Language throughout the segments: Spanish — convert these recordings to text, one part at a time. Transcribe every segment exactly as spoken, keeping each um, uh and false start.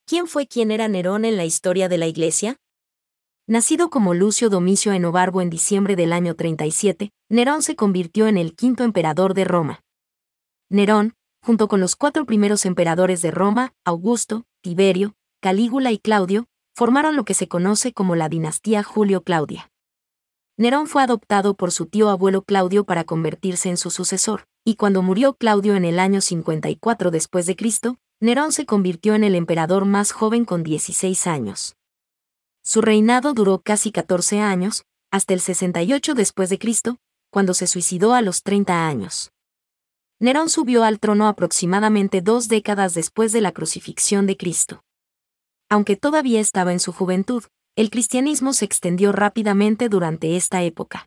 ¿Quién fue quien era Nerón en la historia de la Iglesia? Nacido como Lucio Domicio Enobarbo en diciembre del año treinta y siete, Nerón se convirtió en el quinto emperador de Roma. Nerón, junto con los cuatro primeros emperadores de Roma, Augusto, Tiberio, Calígula y Claudio, formaron lo que se conoce como la dinastía Julio-Claudia. Nerón fue adoptado por su tío abuelo Claudio para convertirse en su sucesor, y cuando murió Claudio en el año cincuenta y cuatro después de Cristo, Nerón se convirtió en el emperador más joven con dieciséis años. Su reinado duró casi catorce años, hasta el sesenta y ocho después de Cristo, cuando se suicidó a los treinta años. Nerón subió al trono aproximadamente dos décadas después de la crucifixión de Cristo. Aunque todavía estaba en su juventud, el cristianismo se extendió rápidamente durante esta época.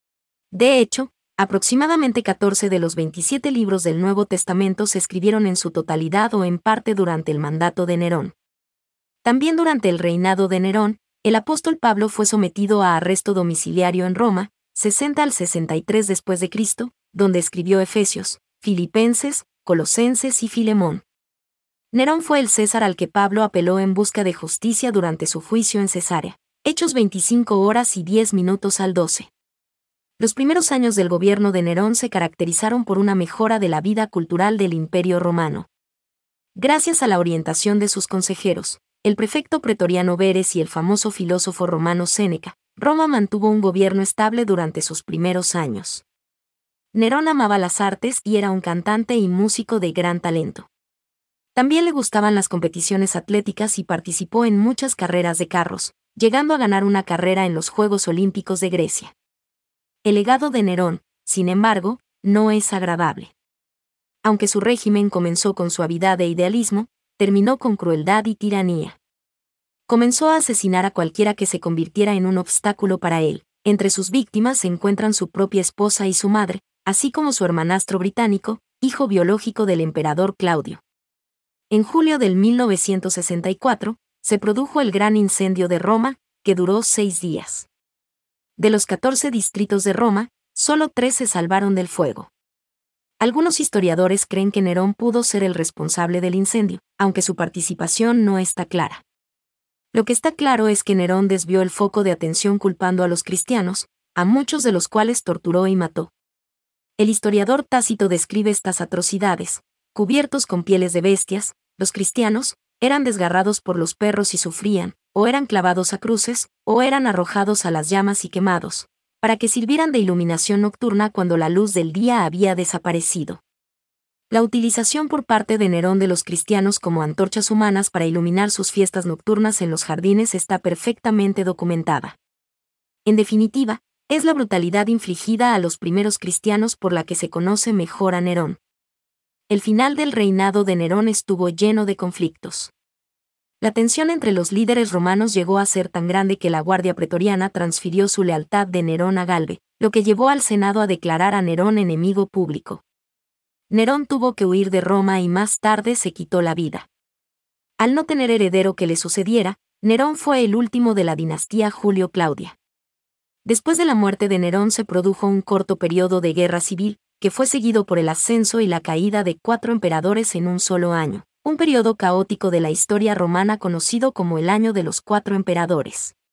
De hecho, aproximadamente catorce de los veintisiete libros del Nuevo Testamento se escribieron en su totalidad o en parte durante el mandato de Nerón. También durante el reinado de Nerón, el apóstol Pablo fue sometido a arresto domiciliario en Roma, sesenta al sesenta y tres después de Cristo, donde escribió Efesios, Filipenses, Colosenses y Filemón. Nerón fue el César al que Pablo apeló en busca de justicia durante su juicio en Cesarea. Hechos veinticinco horas y diez minutos al doce. Los primeros años del gobierno de Nerón se caracterizaron por una mejora de la vida cultural del Imperio Romano. Gracias a la orientación de sus consejeros, el prefecto pretoriano Verres y el famoso filósofo romano Séneca, Roma mantuvo un gobierno estable durante sus primeros años. Nerón amaba las artes y era un cantante y músico de gran talento. También le gustaban las competiciones atléticas y participó en muchas carreras de carros, llegando a ganar una carrera en los Juegos Olímpicos de Grecia. El legado de Nerón, sin embargo, no es agradable. Aunque su régimen comenzó con suavidad e idealismo, terminó con crueldad y tiranía. Comenzó a asesinar a cualquiera que se convirtiera en un obstáculo para él. Entre sus víctimas se encuentran su propia esposa y su madre, así como su hermanastro británico, hijo biológico del emperador Claudio. En julio del mil novecientos sesenta y cuatro, se produjo el Gran Incendio de Roma, que duró seis días. De los catorce distritos de Roma, solo tres se salvaron del fuego. Algunos historiadores creen que Nerón pudo ser el responsable del incendio, aunque su participación no está clara. Lo que está claro es que Nerón desvió el foco de atención culpando a los cristianos, a muchos de los cuales torturó y mató. El historiador Tácito describe estas atrocidades. Cubiertos con pieles de bestias, los cristianos eran desgarrados por los perros y sufrían, o eran clavados a cruces, o eran arrojados a las llamas y quemados, para que sirvieran de iluminación nocturna cuando la luz del día había desaparecido. La utilización por parte de Nerón de los cristianos como antorchas humanas para iluminar sus fiestas nocturnas en los jardines está perfectamente documentada. En definitiva, es la brutalidad infligida a los primeros cristianos por la que se conoce mejor a Nerón. El final del reinado de Nerón estuvo lleno de conflictos. La tensión entre los líderes romanos llegó a ser tan grande que la Guardia Pretoriana transfirió su lealtad de Nerón a Galbe, lo que llevó al Senado a declarar a Nerón enemigo público. Nerón tuvo que huir de Roma y más tarde se quitó la vida. Al no tener heredero que le sucediera, Nerón fue el último de la dinastía Julio-Claudia. Después de la muerte de Nerón se produjo un corto periodo de guerra civil, que fue seguido por el ascenso y la caída de cuatro emperadores en un solo año, un periodo caótico de la historia romana conocido como el Año de los Cuatro Emperadores.